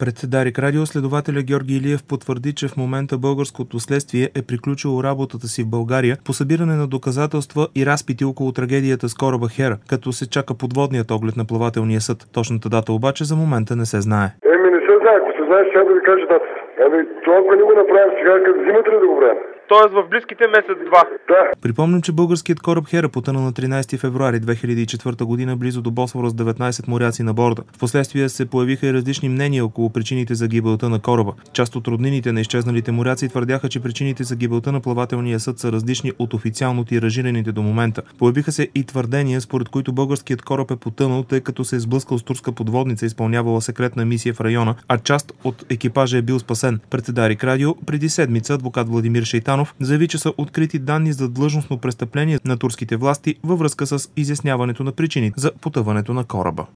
Пред Дарик Радио следователя Георги Илиев потвърди, че в момента българското следствие е приключило работата си в България по събиране на доказателства и разпити около трагедията с кораба Хера, като се чака подводният оглед на плавателния съд. Точната дата обаче за момента не се знае. Не се знае. Ако се знае, сега да ви кажа дата. Това, ако не го направим сега, като взимате ли да го правим? Тоест в близките месец-два. Да. Припомням, че българският кораб Хера потъна на 13 февруари 2004 година близо до Босфора с 19 моряци на борда. Впоследствие се появиха и различни мнения около причините за гибелта на кораба. Част от роднините на изчезналите моряци твърдяха, че причините за гибелта на плавателния съд са различни от официално тиражираните до момента. Появиха се и твърдения, според които българският кораб е потънал, тъй като се е сблъскал с турска подводница, изпълнявала секретна мисия в района, а част от екипажа е бил спасен. Пред Дарик Радио преди седмица адвокат Владимир Шейтанов заяви, че са открити данни за длъжностно престъпление на турските власти във връзка с изясняването на причините за потъването на кораба.